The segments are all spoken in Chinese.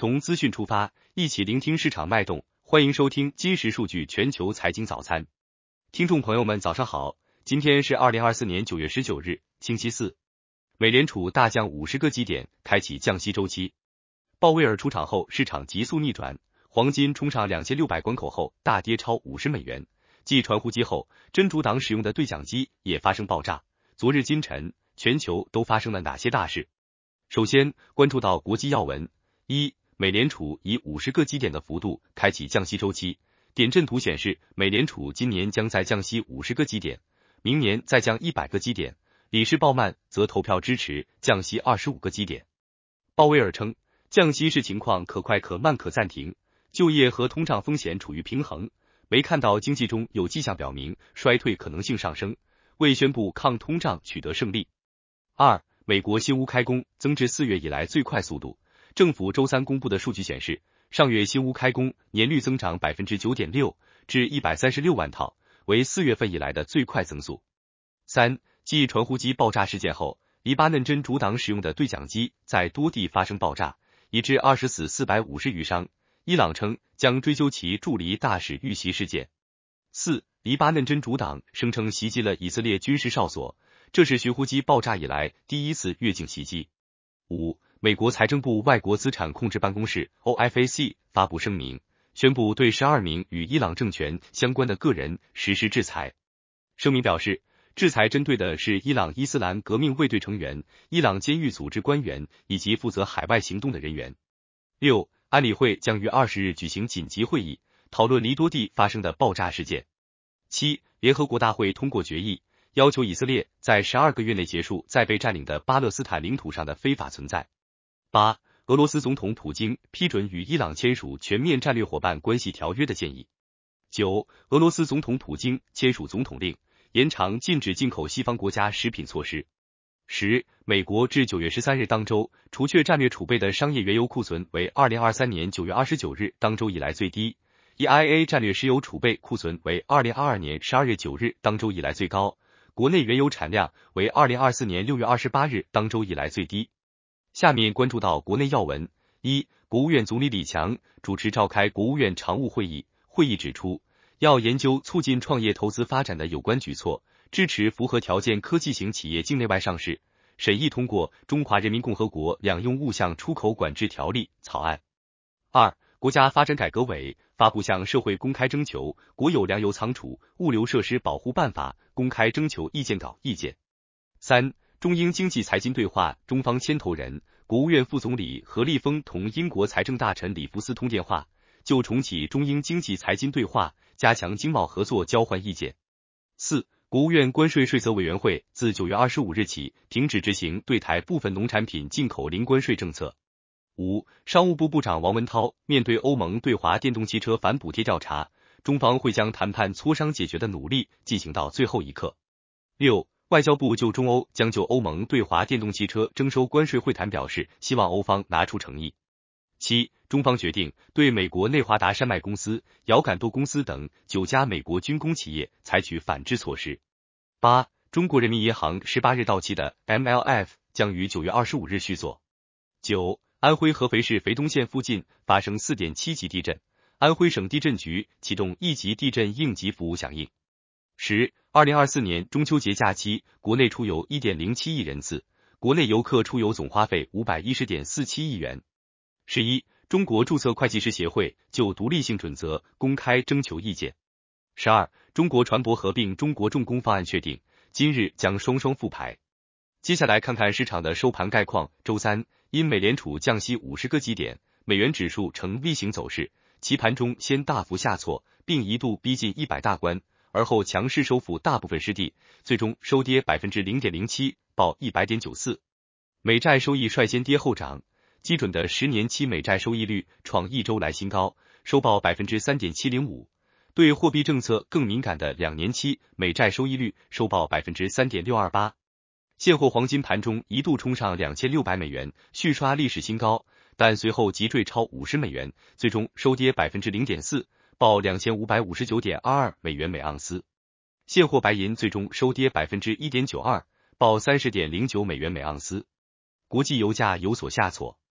从资讯出发，一起聆听市场脉动。欢迎收听今时数据全球财经早餐。听众朋友们，早上好！今天是2024年9月19日，星期四。美联储大降50个基点，开启降息周期。鲍威尔出场后，市场急速逆转，黄金冲上2600关口后大跌超50美元。继传呼机后，真主党使用的对讲机也发生爆炸。昨日今晨，全球都发生了哪些大事？首先关注到国际要闻。一、美联储以50个基点的幅度开启降息周期。点阵图显示，美联储今年将再降息50个基点，明年再降100个基点。理事鲍曼则投票支持降息25个基点。鲍威尔称，降息是情况可快可慢可暂停，就业和通胀风险处于平衡，没看到经济中有迹象表明衰退可能性上升，未宣布抗通胀取得胜利。二、美国新屋开工增至4月以来最快速度。政府周三公布的数据显示，上月新屋开工年率增长 9.6%， 至136万套，为4月份以来的最快增速。三、继传呼机爆炸事件后，黎巴嫩真主党使用的对讲机在多地发生爆炸，已致20死450余伤。伊朗称将追究其驻黎大使遇袭事件。四、黎巴嫩真主党声称袭击了以色列军事哨所，这是寻呼机爆炸以来第一次越境袭击。五、美国财政部外国资产控制办公室 OFAC 发布声明，宣布对12名与伊朗政权相关的个人实施制裁。声明表示，制裁针对的是伊朗伊斯兰革命卫队成员、伊朗监狱组织官员以及负责海外行动的人员。六、安理会将于20日举行紧急会议，讨论黎多地发生的爆炸事件。七、联合国大会通过决议，要求以色列在12个月内结束在被占领的巴勒斯坦领土上的非法存在。八、俄罗斯总统普京批准与伊朗签署全面战略伙伴关系条约的建议。九、俄罗斯总统普京签署总统令，延长禁止进口西方国家食品措施。十、美国至9月13日当周除却战略储备的商业原油库存为2023年9月29日当周以来最低。EIA 战略石油储备库存为2022年12月9日当周以来最高，国内原油产量为2024年6月28日当周以来最低。下面关注到国内要闻。一、国务院总理李强主持召开国务院常务会议，会议指出，要研究促进创业投资发展的有关举措，支持符合条件科技型企业境内外上市，审议通过《中华人民共和国两用物项出口管制条例》草案。二、国家发展改革委发布向社会公开征求《国有粮油仓储、物流设施保护办法》公开征求意见稿意见。三、中英经济财经对话中方牵头人、国务院副总理何立峰同英国财政大臣里弗斯通电话，就重启中英经济财经对话、加强经贸合作交换意见。四、国务院关税税则委员会自9月25日起停止执行对台部分农产品进口零关税政策。五、商务部部长王文涛面对欧盟对华电动汽车反补贴调查，中方会将谈判磋商解决的努力进行到最后一刻。六、外交部就中欧将就欧盟对华电动汽车征收关税会谈表示，希望欧方拿出诚意。七、中方决定对美国内华达山脉公司、遥感舵公司等9家美国军工企业采取反制措施。八、中国人民银行18日到期的 MLF 将于9月25日续作。九、安徽合肥市肥东县附近发生4.7级地震，安徽省地震局启动1级地震应急服务响应。十、2024年中秋节假期，国内出游 1.07 亿人次，国内游客出游总花费 510.47 亿元。11、中国注册会计师协会就独立性准则公开征求意见。12、中国船舶合并中国重工方案确定，今日将双复牌。接下来看看市场的收盘概况。周三，因美联储降息50个基点，美元指数呈 V 型走势，其盘中先大幅下挫，并一度逼近100大关，而后强势收复大部分失地，最终收跌 0.07%， 报 100.94。美债收益率先跌后涨，基准的10年期美债收益率创1周来新高，收报 3.705%。对货币政策更敏感的2年期美债收益率收报 3.628%。现货黄金盘中一度冲上2600美元，续刷历史新高，但随后急坠超50美元，最终收跌 0.4%， 报 2559.22 美元每盎司。现货白银最终收跌 1.92%， 报 30.09 美元每盎司。国际油价有所下挫。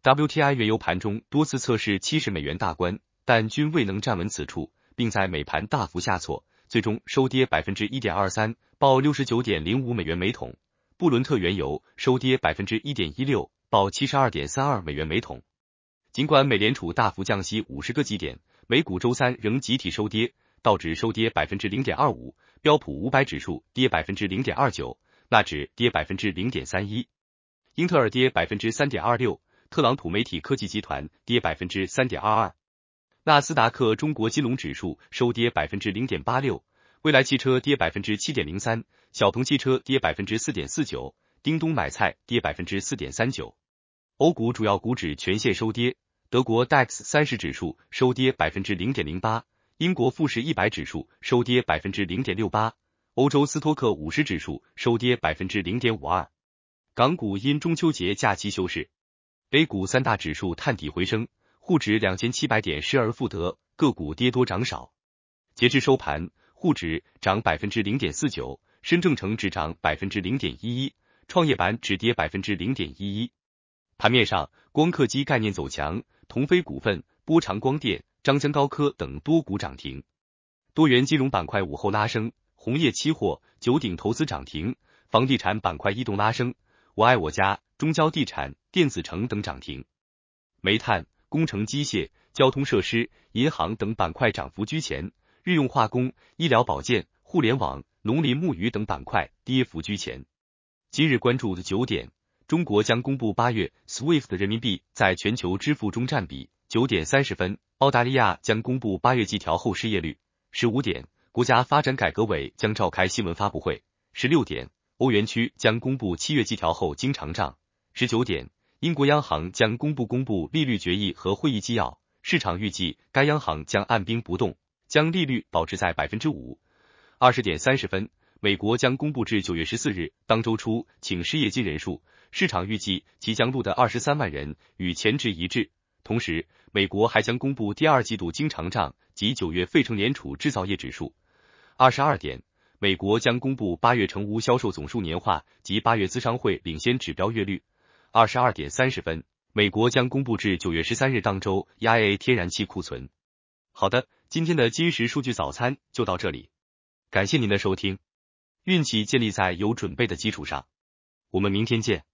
WTI 原油盘中多次测试$70大关，但均未能站稳此处，并在美盘大幅下挫，最终收跌 1.23%， 报$69.05每桶。布伦特原油收跌 1.16%， 报$72.32每桶。尽管美联储大幅降息50个基点，美股周三仍集体收跌，道指收跌 0.25%， 标普500指数跌 0.29%， 纳指跌 0.31%， 英特尔跌 3.26%， 特朗普媒体科技集团跌 3.22%， 纳斯达克中国金融指数收跌 0.86%， 蔚来汽车跌 7.03%， 小鹏汽车跌 4.49%， 叮咚买菜跌 4.39%。欧股主要股指全线收跌，德国 DAX 30指数收跌 0.08%， 英国富时100指数收跌 0.68%， 欧洲斯托克50指数收跌 0.52%。港股因中秋节假期休市。A 股三大指数探底回升，沪指2700点失而复得，个股跌多涨少。截至收盘，沪指涨 0.49%， 深证成指涨 0.11%， 创业板止跌 0.11%。盘面上，光刻机概念走强，同飞股份、波长光电、张江高科等多股涨停。多元金融板块午后拉升，红叶期货、九鼎投资涨停，房地产板块异动拉升，我爱我家、中交地产、电子城等涨停。煤炭、工程机械、交通设施、银行等板块涨幅居前，日用化工、医疗保健、互联网、农林牧渔等板块跌幅居前。今日关注的9点。中国将公布8月 SWIFT 人民币在全球支付中占比。9点30分，澳大利亚将公布8月季调后失业率。15点，国家发展改革委将召开新闻发布会。16点，欧元区将公布7月季调后经常账。19点，英国央行将公布利率决议和会议纪要，市场预计该央行将按兵不动，将利率保持在 5%。20点30分，美国将公布至9月14日当周初请失业金人数，市场预计即将录得23万人，与前值一致。同时，美国还将公布第二季度经常账及9月费城联储制造业指数。22点，美国将公布8月成屋销售总数年化及8月资商会领先指标月率。22点30分，美国将公布至9月13日当周 EIA 天然气库存。好的，今天的今时数据早餐就到这里，感谢您的收听。运气建立在有准备的基础上，我们明天见。